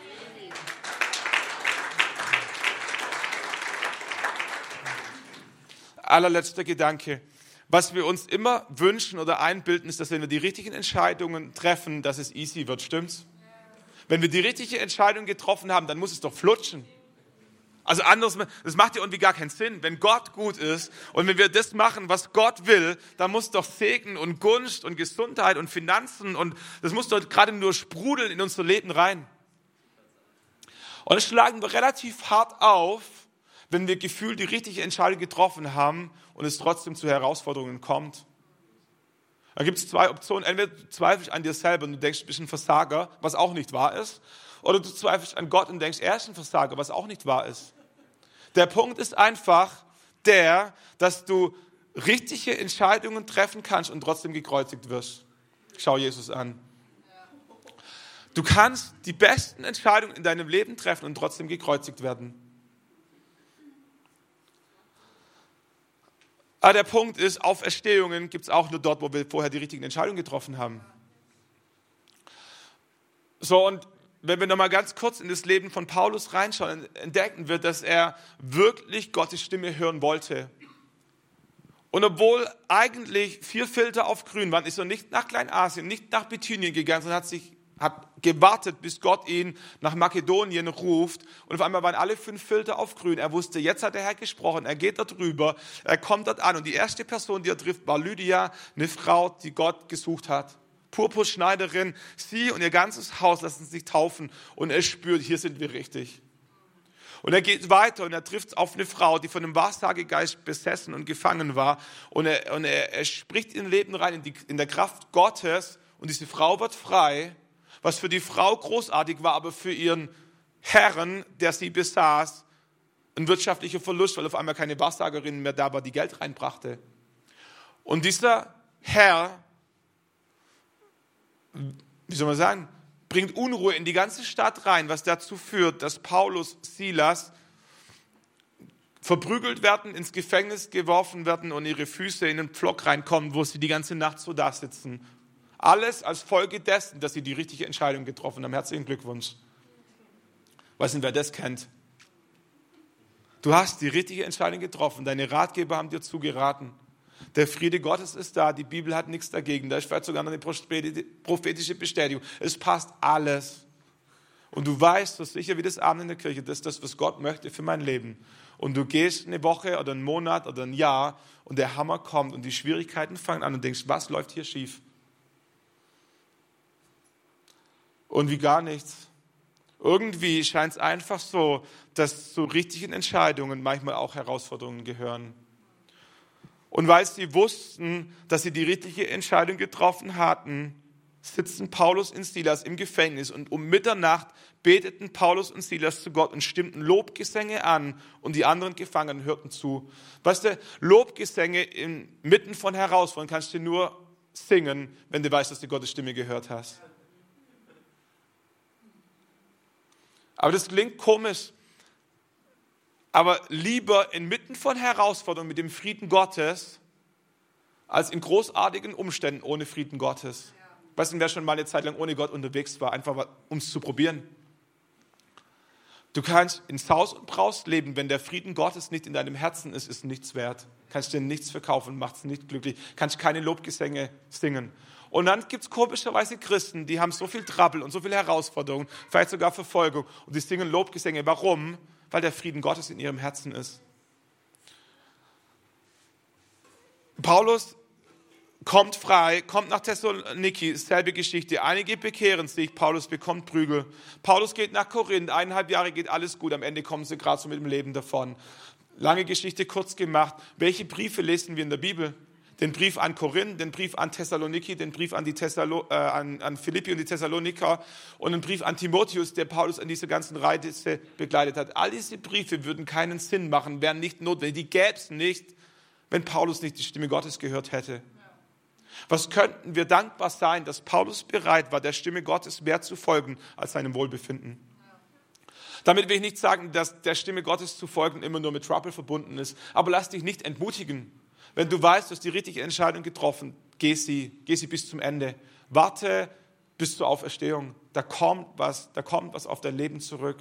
Allerletzter Gedanke. Was wir uns immer wünschen oder einbilden, ist, dass wenn wir die richtigen Entscheidungen treffen, dass es easy wird, stimmt's? Wenn wir die richtige Entscheidung getroffen haben, dann muss es doch flutschen. Also anders, das macht ja irgendwie gar keinen Sinn. Wenn Gott gut ist und wenn wir das machen, was Gott will, dann muss doch Segen und Gunst und Gesundheit und Finanzen und das muss doch gerade nur sprudeln in unser Leben rein. Und das schlagen wir relativ hart auf, wenn wir gefühlt die richtige Entscheidung getroffen haben und es trotzdem zu Herausforderungen kommt. Da gibt es zwei Optionen. Entweder du zweifelst an dir selber und du denkst, du bist ein Versager, was auch nicht wahr ist. Oder du zweifelst an Gott und denkst, er ist ein Versager, was auch nicht wahr ist. Der Punkt ist einfach dass du richtige Entscheidungen treffen kannst und trotzdem gekreuzigt wirst. Schau Jesus an. Du kannst die besten Entscheidungen in deinem Leben treffen und trotzdem gekreuzigt werden. Aber der Punkt ist, Auferstehungen gibt es auch nur dort, wo wir vorher die richtigen Entscheidungen getroffen haben. So, und wenn wir nochmal ganz kurz in das Leben von Paulus reinschauen, entdecken wir, dass er wirklich Gottes Stimme hören wollte. Und obwohl eigentlich 4 Filter auf grün waren, ist er nicht nach Kleinasien, nicht nach Bithynien gegangen, sondern hat gewartet, bis Gott ihn nach Makedonien ruft. Und auf einmal waren alle 5 Filter auf grün. Er wusste, jetzt hat der Herr gesprochen, er geht dort rüber, er kommt dort an. Und die erste Person, die er trifft, war Lydia, eine Frau, die Gott gesucht hat. Purpurschneiderin, sie und ihr ganzes Haus lassen sich taufen und er spürt, hier sind wir richtig. Und er geht weiter und er trifft auf eine Frau, die von einem Wahrsagegeist besessen und gefangen war und er spricht in ihr Leben rein, in der Kraft Gottes und diese Frau wird frei, was für die Frau großartig war, aber für ihren Herrn, der sie besaß, ein wirtschaftlicher Verlust, weil auf einmal keine Wahrsagerin mehr da war, die Geld reinbrachte. Und dieser Herr, wie soll man sagen, bringt Unruhe in die ganze Stadt rein, was dazu führt, dass Paulus, Silas verprügelt werden, ins Gefängnis geworfen werden und ihre Füße in den Pflock reinkommen, wo sie die ganze Nacht so da sitzen. Alles als Folge dessen, dass sie die richtige Entscheidung getroffen haben. Herzlichen Glückwunsch. Weiß nicht, wer das kennt. Du hast die richtige Entscheidung getroffen, deine Ratgeber haben dir zugeraten. Der Friede Gottes ist da, die Bibel hat nichts dagegen. Da ist vielleicht sogar eine prophetische Bestätigung. Es passt alles. Und du weißt so sicher wie das Abend in der Kirche, das ist das, was Gott möchte für mein Leben. Und du gehst eine Woche oder einen Monat oder ein Jahr und der Hammer kommt und die Schwierigkeiten fangen an und denkst, was läuft hier schief? Und wie gar nichts. Irgendwie scheint es einfach so, dass zu richtigen Entscheidungen manchmal auch Herausforderungen gehören. Und weil sie wussten, dass sie die richtige Entscheidung getroffen hatten, sitzen Paulus und Silas im Gefängnis und um Mitternacht beteten Paulus und Silas zu Gott und stimmten Lobgesänge an und die anderen Gefangenen hörten zu. Weißt du, Lobgesänge inmitten von Herausforderungen kannst du nur singen, wenn du weißt, dass du Gottes Stimme gehört hast. Aber das klingt komisch. Aber lieber inmitten von Herausforderungen mit dem Frieden Gottes, als in großartigen Umständen ohne Frieden Gottes. Weißt du, wer schon mal eine Zeit lang ohne Gott unterwegs war, einfach um es zu probieren? Du kannst in Saus und Braus leben, wenn der Frieden Gottes nicht in deinem Herzen ist, ist nichts wert. Kannst dir nichts verkaufen, macht es nicht glücklich. Kannst keine Lobgesänge singen. Und dann gibt es komischerweise Christen, die haben so viel Trouble und so viele Herausforderungen, vielleicht sogar Verfolgung. Und die singen Lobgesänge. Warum? Weil der Frieden Gottes in ihrem Herzen ist. Paulus kommt frei, kommt nach Thessaloniki, selbe Geschichte. Einige bekehren sich, Paulus bekommt Prügel. Paulus geht nach Korinth, 1,5 Jahre geht alles gut, am Ende kommen sie gerade so mit dem Leben davon. Lange Geschichte kurz gemacht. Welche Briefe lesen wir in der Bibel? Den Brief an Korinth, den Brief an Thessaloniki, den Brief an Philippi und die Thessaloniker und den Brief an Timotheus, der Paulus an dieser ganzen Reise begleitet hat. All diese Briefe würden keinen Sinn machen, wären nicht notwendig. Die gäbe es nicht, wenn Paulus nicht die Stimme Gottes gehört hätte. Was könnten wir dankbar sein, dass Paulus bereit war, der Stimme Gottes mehr zu folgen als seinem Wohlbefinden. Damit will ich nicht sagen, dass der Stimme Gottes zu folgen immer nur mit Trouble verbunden ist. Aber lass dich nicht entmutigen. Wenn du weißt, du hast die richtige Entscheidung getroffen, geh sie bis zum Ende. Warte bis zur Auferstehung. Da kommt was auf dein Leben zurück.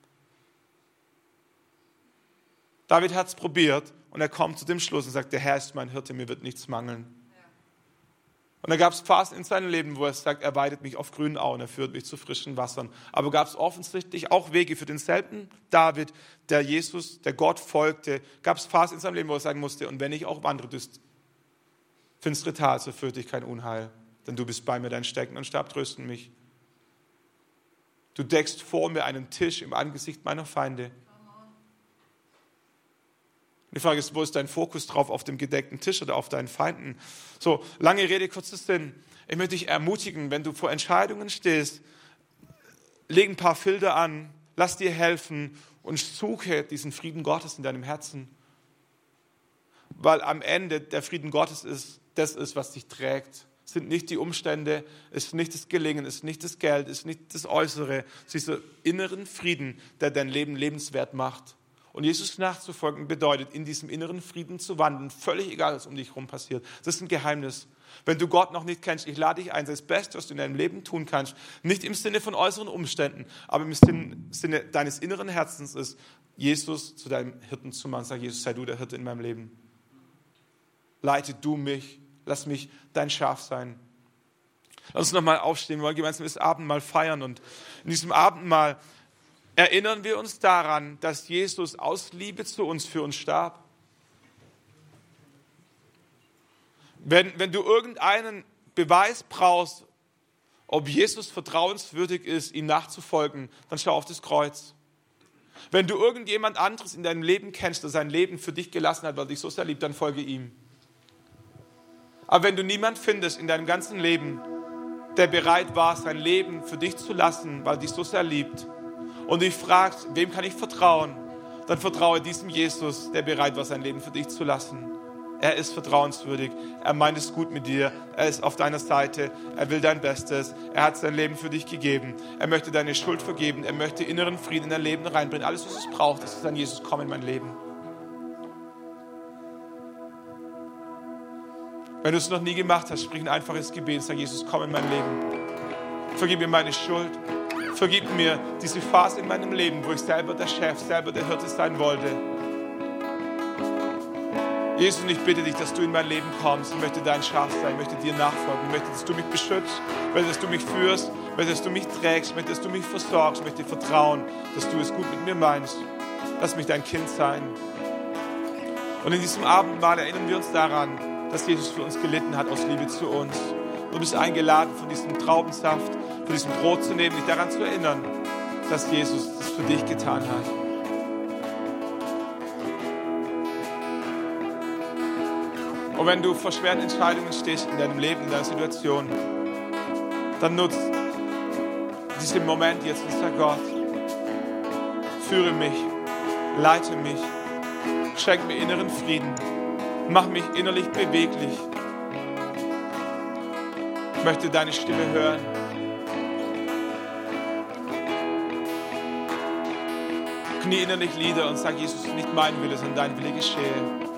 David hat es probiert und er kommt zu dem Schluss und sagt, der Herr ist mein Hirte, mir wird nichts mangeln. Und da gab es Phasen in seinem Leben, wo er sagt, er weidet mich auf grünen Auen, er führt mich zu frischen Wassern. Aber gab es offensichtlich auch Wege für denselben David, der Jesus, der Gott folgte. Gab es Phasen in seinem Leben, wo er sagen musste, und wenn ich auch wandere durch finstere Tal, so fürchte ich kein Unheil. Denn du bist bei mir, dein Stecken und Stab trösten mich. Du deckst vor mir einen Tisch im Angesicht meiner Feinde. Die Frage ist, wo ist dein Fokus drauf, auf dem gedeckten Tisch oder auf deinen Feinden? So, lange Rede, kurzer Sinn. Ich möchte dich ermutigen, wenn du vor Entscheidungen stehst, leg ein paar Filter an, lass dir helfen und suche diesen Frieden Gottes in deinem Herzen. Weil am Ende der Frieden Gottes das ist, was dich trägt. Es sind nicht die Umstände, es ist nicht das Gelingen, es ist nicht das Geld, es ist nicht das Äußere. Es ist dieser inneren Frieden, der dein Leben lebenswert macht. Und Jesus nachzufolgen bedeutet, in diesem inneren Frieden zu wandeln, völlig egal, was um dich herum passiert. Das ist ein Geheimnis. Wenn du Gott noch nicht kennst, ich lade dich ein, das Beste, was du in deinem Leben tun kannst, nicht im Sinne von äußeren Umständen, aber im Sinne deines inneren Herzens ist, Jesus zu deinem Hirten zu machen. Sag, Jesus, sei du der Hirte in meinem Leben. Leite du mich, lass mich dein Schaf sein. Lass uns nochmal aufstehen, wir wollen gemeinsam das Abendmahl feiern. Und in diesem Abendmahl erinnern wir uns daran, dass Jesus aus Liebe zu uns für uns starb. Wenn du irgendeinen Beweis brauchst, ob Jesus vertrauenswürdig ist, ihm nachzufolgen, dann schau auf das Kreuz. Wenn du irgendjemand anderes in deinem Leben kennst, der sein Leben für dich gelassen hat, weil er dich so sehr liebt, dann folge ihm. Aber wenn du niemanden findest in deinem ganzen Leben, der bereit war, sein Leben für dich zu lassen, weil er dich so sehr liebt, und dich fragst, wem kann ich vertrauen, dann vertraue diesem Jesus, der bereit war, sein Leben für dich zu lassen. Er ist vertrauenswürdig, er meint es gut mit dir, er ist auf deiner Seite, er will dein Bestes, er hat sein Leben für dich gegeben, er möchte deine Schuld vergeben, er möchte inneren Frieden in dein Leben reinbringen. Alles, was es braucht, ist an Jesus, komm in mein Leben. Wenn du es noch nie gemacht hast, sprich ein einfaches Gebet, sag Jesus, komm in mein Leben, vergib mir meine Schuld. Vergib mir diese Phase in meinem Leben, wo ich selber der Chef, selber der Hirte sein wollte. Jesus, und ich bitte dich, dass du in mein Leben kommst. Ich möchte dein Schaf sein, ich möchte dir nachfolgen. Ich möchte, dass du mich beschützt, ich möchte, dass du mich führst, ich möchte, dass du mich trägst, ich möchte, dass du mich versorgst. Ich möchte dir vertrauen, dass du es gut mit mir meinst. Lass mich dein Kind sein. Und in diesem Abendmahl erinnern wir uns daran, dass Jesus für uns gelitten hat aus Liebe zu uns. Du bist eingeladen, von diesem Traubensaft, von diesem Brot zu nehmen, dich daran zu erinnern, dass Jesus das für dich getan hat. Und wenn du vor schweren Entscheidungen stehst in deinem Leben, in deiner Situation, dann nutz diesen Moment jetzt und sag, Gott, führe mich, leite mich, schenk mir inneren Frieden, mach mich innerlich beweglich. Ich möchte deine Stimme hören. knie innerlich nieder und sag, Jesus, nicht mein Wille, sondern dein Wille geschehe.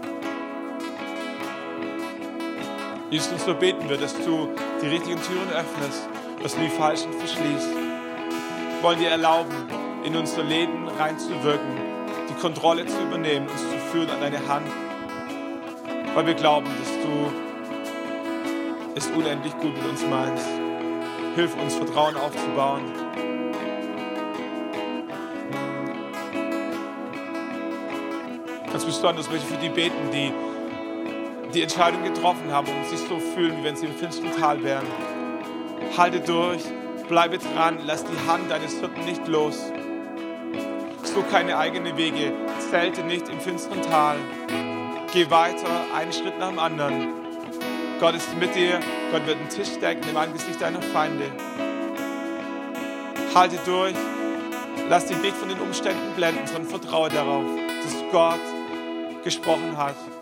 Jesus, und so beten wir, dass du die richtigen Türen öffnest, dass du die falschen verschließt. Wir wollen dir erlauben, in unser Leben reinzuwirken, die Kontrolle zu übernehmen, uns zu führen an deine Hand, weil wir glauben, dass du es unendlich gut mit uns meinst. Hilf uns, Vertrauen aufzubauen. Ganz besonders möchte ich für die beten, die die Entscheidung getroffen haben und sich so fühlen, wie wenn sie im finsteren Tal wären. Halte durch, bleibe dran, lass die Hand deines Hirten nicht los. Such keine eigenen Wege, zelte nicht im finsteren Tal. Geh weiter, einen Schritt nach dem anderen. Gott ist mit dir, Gott wird den Tisch decken im Angesicht deiner Feinde. Halte durch, lass dich nicht von den Umständen blenden, sondern vertraue darauf, dass Gott gesprochen hat.